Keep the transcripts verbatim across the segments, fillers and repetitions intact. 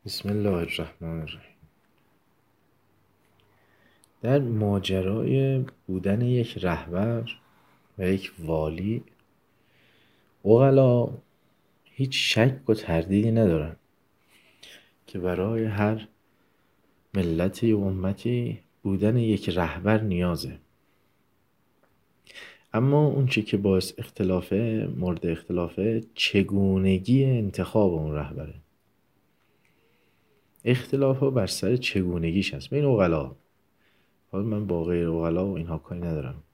بسم الله الرحمن الرحیم. در ماجرای بودن یک رهبر و یک والی، عقلا هیچ شک و تردیدی ندارن که برای هر ملتی و امتی بودن یک رهبر نیازه. اما اون چی که باعث اختلافه، مورد اختلافه، چگونگی انتخاب اون رهبره. اختلاف ها بر سر چگونگیش هست بین عقلا. حالا من با غیر عقلا و اینها کاری ندارم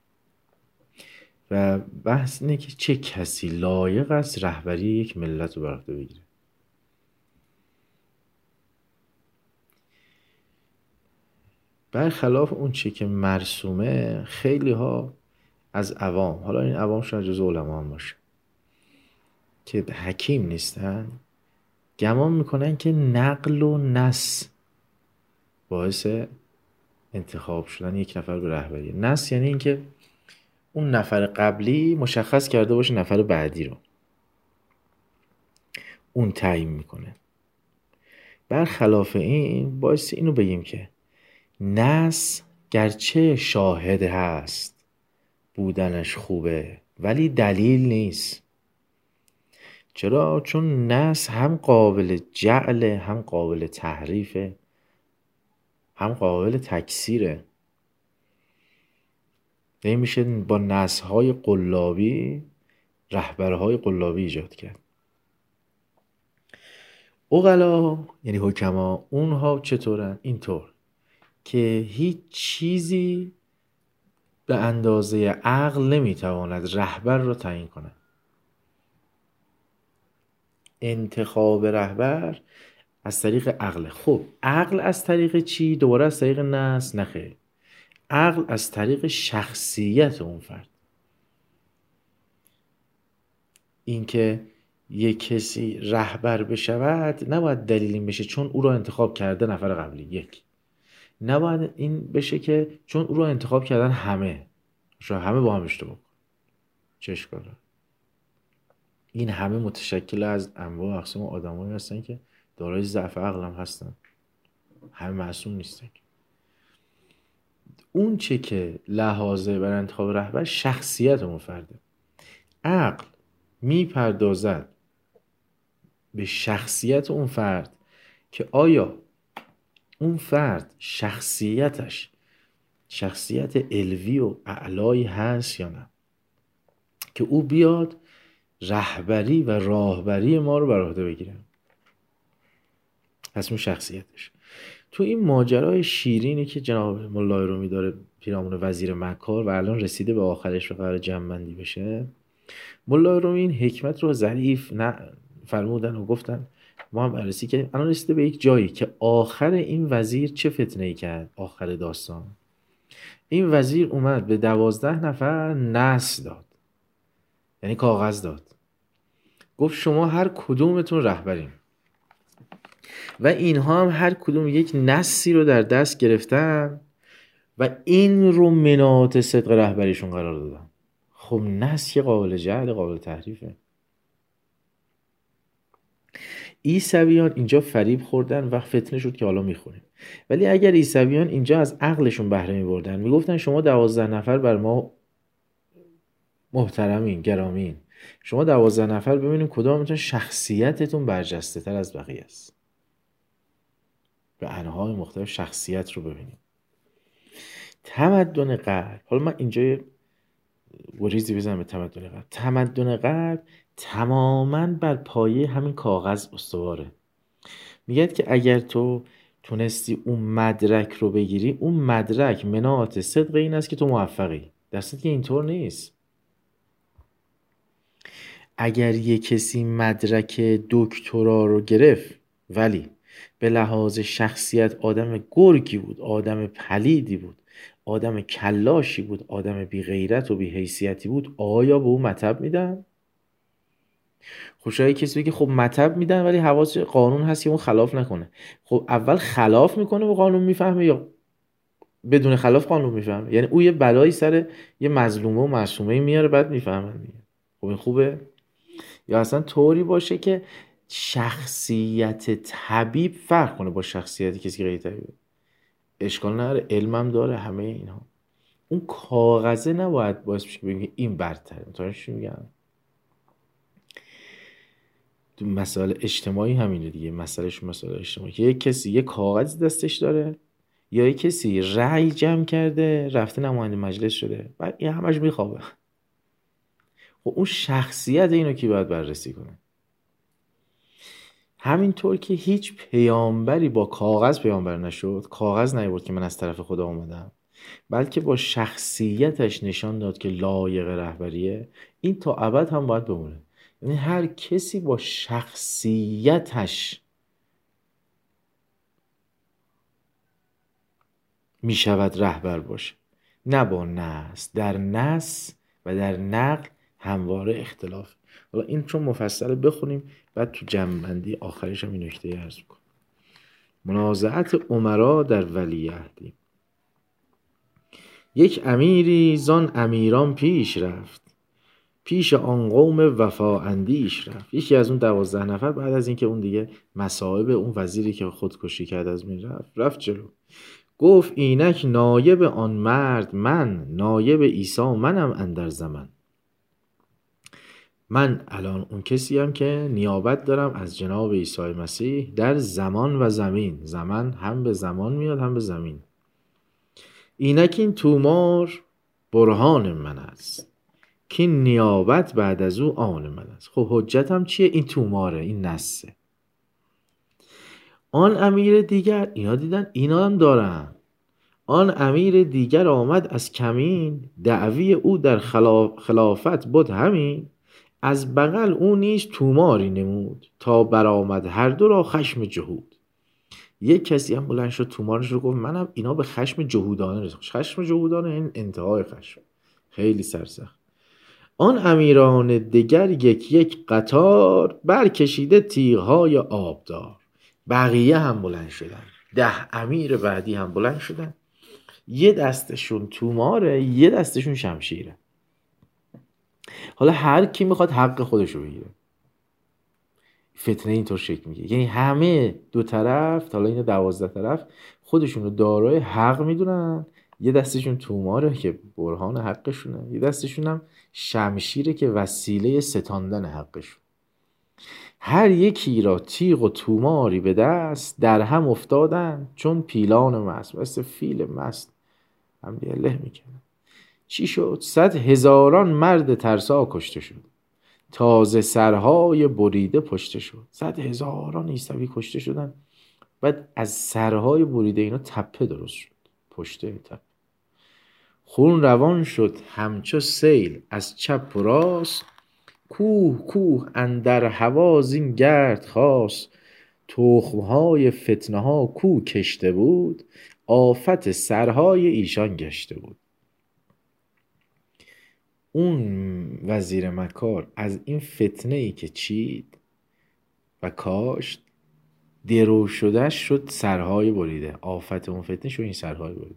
و بحث اینه که چه کسی لایق است رهبری یک ملت رو بر عهده بگیره. برخلاف اون چی که مرسومه، خیلی ها از عوام، حالا این عوام شاید جز علما هم باشه، که حکیم نیستن، گمان میکنن که نقل و نس باعث انتخاب شدن یک نفر به رهبری. نس یعنی اینکه اون نفر قبلی مشخص کرده باشه نفر بعدی رو اون تعیین میکنه. برخلاف این باعث اینو بگیم که نس گرچه شاهد هست، بودنش خوبه، ولی دلیل نیست. چرا؟ چون نس هم قابل جعله، هم قابل تحریفه، هم قابل تکثیره. نمیشه با نسهای قلابی رهبرهای قلابی ایجاد کرد. عقلا یعنی حکما، اونها چطورن؟ اینطور که هیچ چیزی به اندازه عقل نمیتواند رهبر را تعیین کند. انتخاب رهبر از طریق عقل. خب عقل از طریق چی؟ دوباره از طریق نس؟ نخیر، عقل از طریق شخصیت اون فرد. اینکه یک کسی رهبر بشود نباید دلیل این بشه چون او را انتخاب کرده نفر قبلی. یک، نباید این بشه که چون او را انتخاب کردن همه، شاید همه با هم اشتباه کنن. چه اشکال داره؟ این همه متشکل از انواع و اقسام آدمایی هستن که دارای ضعف عقل هم هستن، همه معصوم نیستن. اون چه که لحاظه بر انتخاب رهبر شخصیت اون فرده. عقل میپردازد به شخصیت اون فرد که آیا اون فرد شخصیتش شخصیت علوی و اعلایی هست یا نه، که او بیاد رهبری و راهبری ما رو بر عهده بگیره. اسم شخصیتش. تو این ماجرای شیرینی که جناب مولای رومی داره، پیرامون وزیر مکار، و الان رسیده به آخرش و قرار جمع‌بندی بشه، مولای رومی این حکمت رو ظریف نه فرمودن و گفتن، ما هم بررسی کردیم. الان رسیده به یک جایی که آخر این وزیر چه فتنه‌ای کرد. آخر داستان این وزیر اومد به دوازده نفر نص داد، یعنی کاغذ داد، گفت شما هر کدومتون رهبرین، و اینها هم هر کدوم یک نصی رو در دست گرفتن و این رو مناط صدق رهبریشون قرار دادن. خب نص که قابل جعل، قابل تحریفه. عیسویان اینجا فریب خوردن و فتنه شد که حالا میخوریم. ولی اگر عیسویان اینجا از عقلشون بهره میبردن، میگفتن شما دوازده نفر بر ما محترمین، گرامین، شما دوازده نفر ببینیم کدامتون شخصیتتون برجسته تر از بقیه است. به انواع مختلف شخصیت رو ببینیم. تمدن غرب، حالا من اینجا گریزی بزنم به تمدن غرب. تمدن غرب تماما بر پایه همین کاغذ استواره. میگه که اگر تو تونستی اون مدرک رو بگیری، اون مدرک مناط صدق این است که تو موفقی، در صورتی که اینطور نیست. اگر یه کسی مدرک دکترا رو گرفت ولی به لحاظ شخصیت آدم گرگی بود، آدم پلیدی بود، آدم کلاشی بود، آدم بی غیرت و بی حیثیتی بود، آیا به اون مطب میدن؟ خوشایی کسی بگه خب مطب میدن ولی حواس قانون هست که اون خلاف نکنه. خب اول خلاف میکنه و قانون میفهمه یا بدون خلاف قانون میفهمه؟ یعنی او یه بلایی سر یه مظلومه و معصومه میاره بعد میفهمن دیگه. خب این خوبه؟ یا اصلا طوری باشه که شخصیت طبیب فرق کنه با شخصیت کسی که غیر طبیبه. اشکال نداره، علمم داره، همه اینها. اون کاغذه نباید باعث بشه که بگیم این برتره. متوجه چی میگم؟ تو مسائل اجتماعی همینه دیگه. مسئلهش مسائل اجتماعی که یک کسی یک کاغذ دستش داره یا یک کسی رأی جمع کرده رفته نماینده مجلس شده و این همش میخوابه. خب اون شخصیت اینو کی باید بررسی کنه؟ همینطور که هیچ پیامبری با کاغذ پیامبر نشد، کاغذ نیورد که من از طرف خدا اومدم، بلکه با شخصیتش نشان داد که لایق رهبریه. این تا ابد هم باید بمونه. یعنی هر کسی با شخصیتش می شود رهبر باشه، نه با نص. در نص و در نقل همواره اختلاف. حالا این چون مفصله بخونیم، بعد تو جمع‌بندی آخرش هم این نکته عرض می‌کنم. منازعت امرا در ولیعهدی. یک امیری زان امیران پیش رفت، پیش آن قوم وفا اندیش رفت. یکی از اون دوازده نفر بعد از اینکه اون دیگه مصائب اون وزیری که خودکشی کرد از بین رفت، رفت جلو. گفت اینک نایب آن مرد من، نایب عیسی منم اندر زمن. من الان اون کسی هم که نیابت دارم از جناب عیسی مسیح در زمان و زمین. زمان هم به زمان میاد هم به زمین. اینک این تومار برهان من است، که نیابت بعد از او آن من است. خب حجتم چیه؟ این توماره، این نسه. آن امیر دیگر، اینا دیدن اینا هم دارن. آن امیر دیگر آمد از کمین، دعوی او در خلاف خلافت بود همین. از بغل او نیز توماری نمود، تا برآمد هر دو را خشم جهود. یک کسی هم بلند شد تومارش رو گفت منم. اینا به خشم جهودانه رسید. خشم جهودانه این انتهای خشم، خیلی سرسخت. آن امیران دیگر یک یک قطار، برکشیده تیغ‌های آبدار. بقیه هم بلند شدن، ده امیر بعدی هم بلند شدن. یه دستشون توماره، یه دستشون شمشیره. حالا هر کی میخواد حق خودش رو بگیره. فتنه اینطور شکل میگه، یعنی همه دو طرف، حالا این دوازده طرف، خودشون رو دارای حق میدونن. یه دستشون توماره که برهان حقشونه، یه دستشون هم شمشیره که وسیله ستاندن حقشون. هر یکی را تیغ و توماری به دست، در هم افتادن چون پیلان مست. مثل فیل مست هم دیگه له میکنن. چی شد؟ صد هزاران مرد ترسا کشته شد، تازه سرهای بریده پشته شد. صد هزاران عیسوی کشته شدن، بعد از سرهای بریده اینا تپه درست شد، پشته تپه. خون روان شد همچو سیل از چپ و راست، کوه کوه اندر هوا زین گرد خاست. تخمهای فتنه ها کو کشته بود، آفت سرهای ایشان گشته بود. اون وزیر مکار از این فتنه ای که چید و کاشت، درو شدهش شد سرهای بریده. آفت اون فتنه شد این سرهای بریده.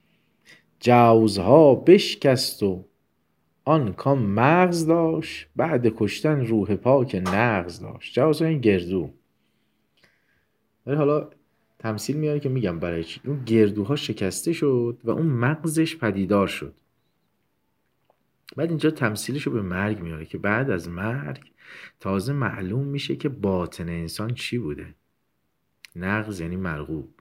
جوزها بشکست و آن کام مغز داشت، بعد کشتن روح پاک نغز داشت. جوزها این گردو. ولی حالا تمثیل میاره که میگم برای چی. اون گردوها شکسته شد و اون مغزش پدیدار شد. بعد اینجا تمثیلش رو به مرگ میاره که بعد از مرگ تازه معلوم میشه که باطن انسان چی بوده. نغز یعنی مرغوب.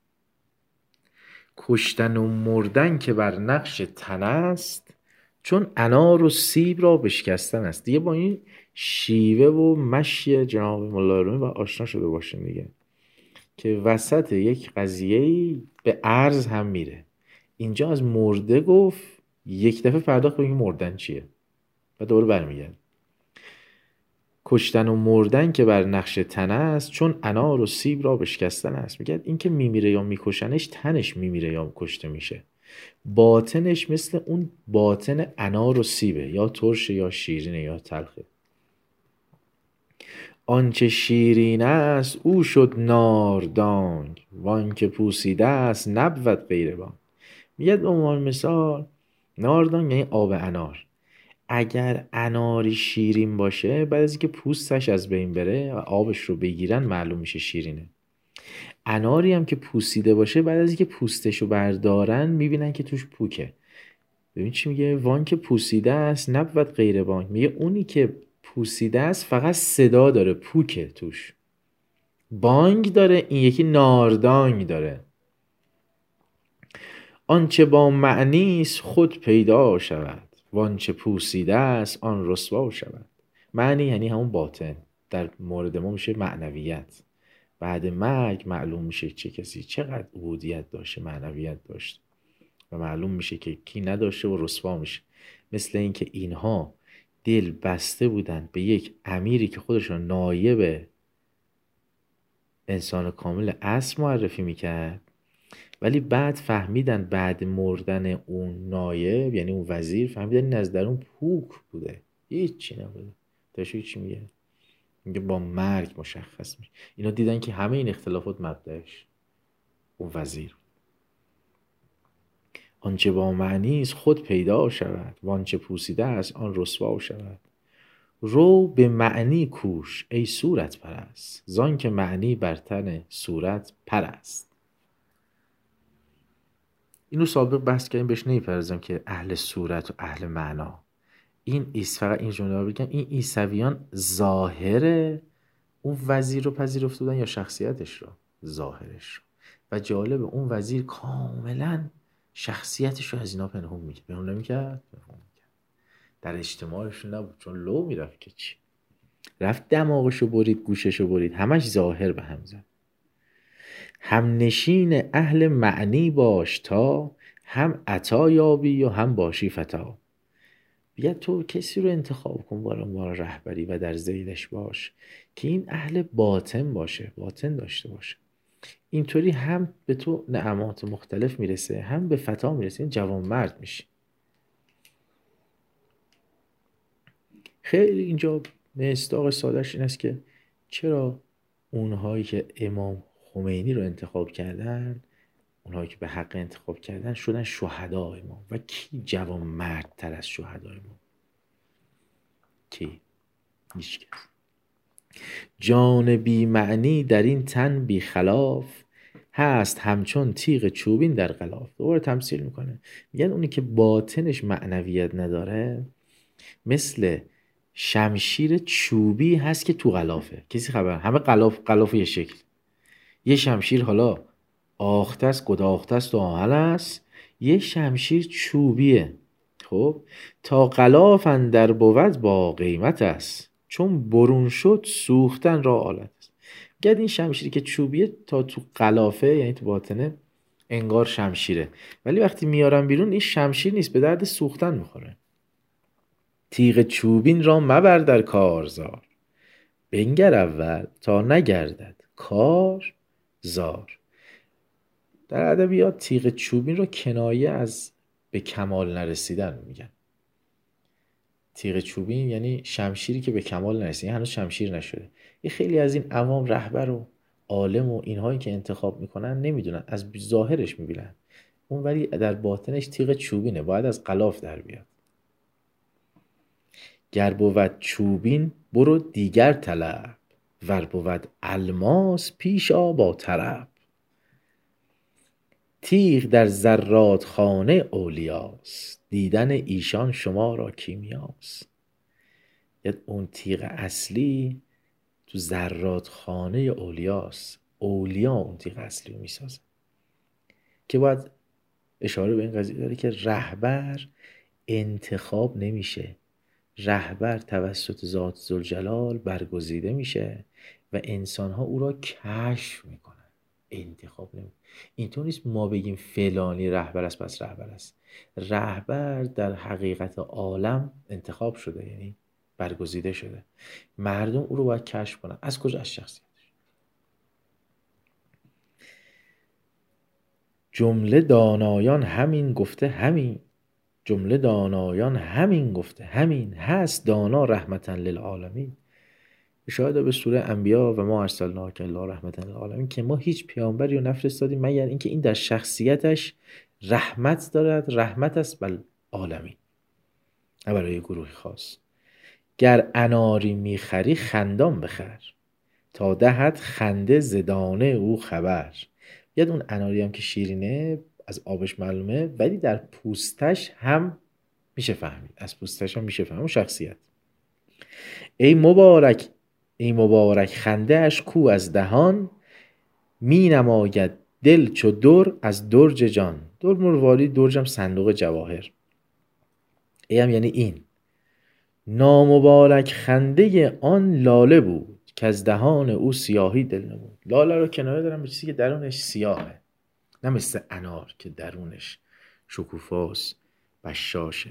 کشتن و مردن که بر نقش تن است، چون انار و سیب را بشکستن است. دیگه با این شیوه و مشی جناب مولا رومی با آشنا شده باشین دیگه، که وسط یک قضیه‌ای به عرض هم میره. اینجا از مرده گفت، یک دفعه پرداخت به این مردن چیه و دوباره برمیگرد. کشتن و مردن که بر نقش تن است، چون انار و سیب را بشکستن است. میگه این که میمیره یا میکشنش، تنش میمیره یا کشته میشه. باطنش مثل اون باطن انار و سیبه، یا ترشه یا شیرینه یا تلخه. آنچه شیرین است او شد ناردانگ، وان که پوسیده است نبود غیر بانگ. میگه به عنوان مثال ناردانگ یعنی آب انار. اگر اناری شیرین باشه، بعد از اینکه پوستش از بین بره و آبش رو بگیرن معلوم میشه شیرینه. اناری هم که پوسیده باشه، بعد از اینکه پوستش رو بردارن میبینن که توش پوکه. ببین چی میگه؟ وان که پوسیده است نبود غیر بانگ. میگه اونی که پوسیده است فقط صدا داره، پوکه توش. بانگ داره، این یکی ناردانگ داره. آنچه با معنی است خود پیدا شود، وانچه پوسیده است آن رسوا شود. معنی یعنی همون باطن، در مورد ما میشه معنویت. بعد مرگ معلوم میشه چه کسی چقدر عبودیت داشته، معنویت داشت، و معلوم میشه که کی نداشته و رسوا میشه. مثل اینکه اینها دل بسته بودن به یک امیری که خودشون نایب انسان کامل اصل معرفی میکرد، ولی بعد فهمیدن بعد مردن اون نایب، یعنی اون وزیر، فهمیدن این از درون پوک بوده، هیچی نبوده. داشتی چی میگه؟ میگه با مرگ مشخص میشه. اینا دیدن که همه این اختلافات مبدأش اون وزیر. آنچه با معنی است خود پیدا شود، وانچه پوسیده است آن رسوا شود. رو به معنی کوش ای صورت پرست، زان که معنی بر تن صورت پرست. اینو سابق بحث کردیم، بهش نمیپردازم که اهل صورت و اهل معنا. این ایست فقط این جمله رو بگم، این عیسویان ظاهر اون وزیر رو پذیرفته بودن یا شخصیتش رو؟ ظاهرش رو. و جالب، اون وزیر کاملا شخصیتش رو از اینا پنهون میکرد. پنهون نمیکرد؟ پنهون میکرد. در اجتماعشون نبود، چون لو میرفت که چی؟ رفت دماغشو برید، گوششو برید، همش ظاهر به هم زد. هم نشین اهل معنی باش تا، هم عطا یابی و هم باشی فتا. بیا تو کسی رو انتخاب کن برای عنوان رهبری و در ذیلش باش که این اهل باطن باشه، باطن داشته باشه. اینطوری هم به تو نعمات مختلف میرسه، هم به فتا میرسه، این جوان مرد میشی. خیلی اینجا مصداق سادهش این است که چرا اونهایی که امام خمینی رو انتخاب کردن، اونهایی که به حق انتخاب کردن، شدن شهدای ما. و کی جوان مرد تر از شهدای ما؟ کی؟ هیچ کس. جان بی معنی در این تن بی خلاف، هست همچون تیغ چوبین در غلاف. دوباره تمثیل میکنه، میگن اونی که باطنش معنویت نداره مثل شمشیر چوبی هست که تو غلافه. کسی خبر؟ همه غلاف غلاف یه شکل. یه شمشیر حالا آخته است، گداخته است و آهن است، یه شمشیر چوبیه. خب تا غلاف اندر بود با قیمت است، چون برون شد سوختن را آلت است. گرد این شمشیری که چوبیه تا تو غلافه، یعنی تو باطنه، انگار شمشیره، ولی وقتی میارن بیرون این شمشیر نیست، به درد سوختن میخوره. تیغ چوبین را مبر در کارزار، بنگر اول تا نگردد کار زار. در ادبیات تیغ چوبین رو کنایه از به کمال نرسیدن میگن. تیغ چوبین یعنی شمشیری که به کمال نرسید، یعنی هنوز شمشیر نشده. یه خیلی از این عوام رهبر و عالم و اینهایی که انتخاب میکنن نمیدونن، از ظاهرش میبینن اون، ولی در باطنش تیغ چوبینه، باید از غلاف در بیاد. گر بود چوبین برو دیگر طلب، ور بود الماس پیش آ با طرب. تیغ در زراد خانه اولیاست، دیدن ایشان شما را کیمیاست. یاد اون تیغ اصلی تو زراد خانه اولیاست. اولیا اون تیغ اصلی رو میسازه. که باید اشاره به این قضیه داره که رهبر انتخاب نمیشه، رهبر توسط ذات ذوالجلال برگزیده میشه و انسانها او را کشف میکنن، انتخاب نمیکنن. اینطور نیست ما بگیم فلانی رهبر است پس رهبر است. رهبر در حقیقت عالم انتخاب شده، یعنی برگزیده شده. مردم او رو باید کشف کنن. از کجا؟ از شخصیتش. جمله دانایان همین گفته همین، جمله دانایان همین گفته همین، هست دانا رحمتا للعالمین. اشاره به سوره انبیا و ما ارسلناک الا رحمتا للعالمین، که ما هیچ پیامبری رو نفرستادیم مگر اینکه این در شخصیتش رحمت دارد، رحمت است بل عالمین. نه برای گروه خاص. گر اناری میخری خندان بخر، تا دهد خنده زدانه او خبر. یاد اون اناری هم که شیرینه از آبش معلومه، ولی در پوستش هم میشه فهمید، از پوستش هم میشه فهمید اون شخصیت. ای مبارک ای مبارک خنده اش کو از دهان، می نماید دل چو در از درج جان. در مرواری، درجم صندوق جواهر. ای هم یعنی این نامبارک خنده آن لاله بود، که از دهان او سیاهی دل نمود. لاله رو کنایه دارم به چیزی که درونش سیاهه، نه مثل انار که درونش شکوفاست، بشاشه.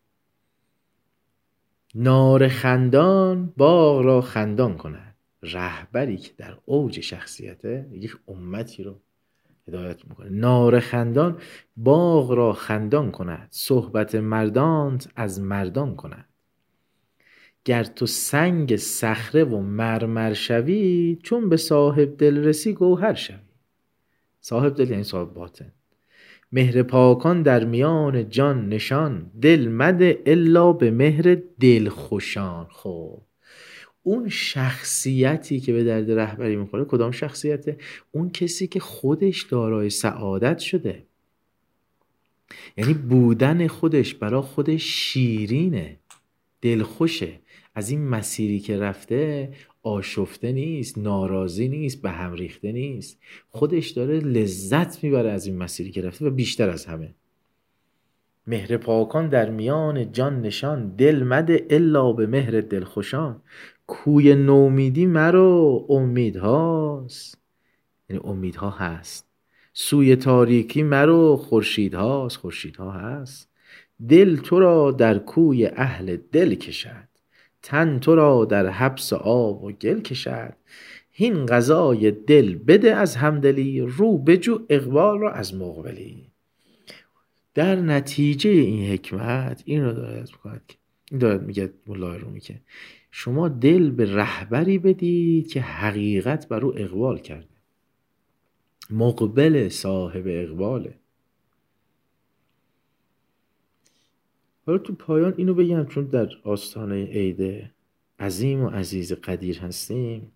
نار خندان باغ را خندان کند. رهبری که در اوج شخصیته یک امتی رو هدایت میکنه. نار خندان باغ را خندان کند، صحبت مردانت از مردان کند. گر تو سنگ صخره و مرمر شوی، چون به صاحب دل رسی گوهر شوی. صاحب دل یعنی صاحب باطن. مهر پاکان در میان جان نشان، دل مده الا به مهر دل خوشان. خب اون شخصیتی که به درد رهبری میخوره کدام شخصیته؟ اون کسی که خودش دارای سعادت شده، یعنی بودن خودش برای خودش شیرینه، دلخوشه، از این مسیری که رفته آشفته نیست، ناراضی نیست، به هم ریخته نیست، خودش داره لذت میبره از این مسیری که رفته و بیشتر از همه. مهر پاکان در میان جان نشان، دل مده الا به مهر دلخوشان. کوی نومیدی مرو امیدهاست، یعنی امیدها هست. سوی تاریکی مرو خورشیدهاست، خورشیدها هست. دل تو را در کوی اهل دل کشد، تن تو را در حبس آب و گل کشد. هین غذای دل بده از همدلی، رو بجو اقبال را از مقبلی. در نتیجه این حکمت این رو دارد میکند که این دارد میگه مولای رومی که شما دل به رهبری بدید که حقیقت بر او اقبال کرده، مقبل، صاحب اقباله. حالا تو پایان اینو بگم چون در آستانه عید عظیم و عزیز قدیر هستیم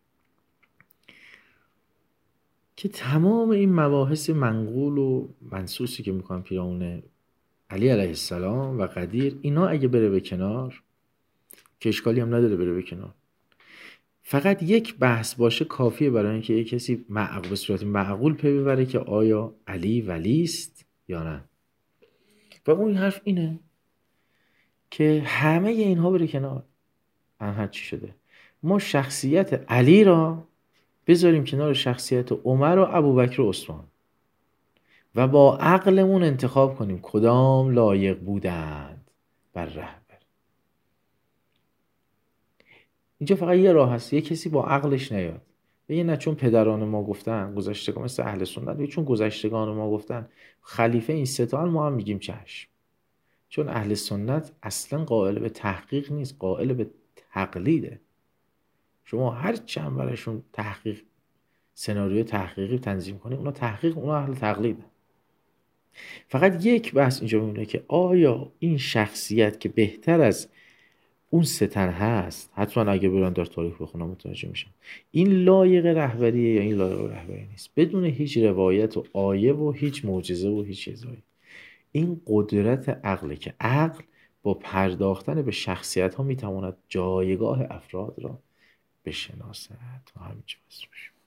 که تمام این مباحث منقول و منصوصی که میکنم پیرامون علی علیه السلام و قدیر، اینا اگه بره به کنار که اشکالی هم نداره بره به کنار، فقط یک بحث باشه کافیه برای اینکه یک کسی معقول به صورت معقول پی ببره که آیا علی ولی است یا نه. و اون حرف اینه که همه اینها بره کنار. هر چی شده ما شخصیت علی را بذاریم کنار شخصیت عمر و ابوبکر و عثمان و با عقلمون انتخاب کنیم کدام لایق بودند بر رهبر. اینجا فقط یه راه هست، یه کسی با عقلش نیاد بگه نه چون پدران ما گفتن، گذشتگان مثل اهل سنت بگه چون گذشتگان ما گفتن خلیفه این سه تا، ما هم میگیم چشم. چون اهل سنت اصلا قائل به تحقیق نیست، قائل به تقلیده. شما هر چند برایشون تحقیق سناریو تحقیقی تنظیم کنید، اونا تحقیق، اونا اهل تقلیده. فقط یک بحث اینجا میمونه که آیا این شخصیت که بهتر از اون ستن هست، حتما اگه برن در تاریخ بخونم متوجه میشن، این لایق رهبریه یا این لایق رهبری نیست، بدون هیچ روایت و آیه و هیچ معجزه و هیچ چیزایی. این قدرت عقله که عقل با پرداختن به شخصیت ها میتواند جایگاه افراد را بشناسد. تا همینجا بس بشیم.